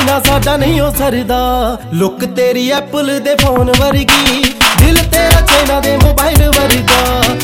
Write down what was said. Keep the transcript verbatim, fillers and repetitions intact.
बिना साडा नहीं हो सरदा। लुक तेरी एप्पल दे फोन वर्गी, दिल तेरा चाइना दे मोबाइल वर्गा।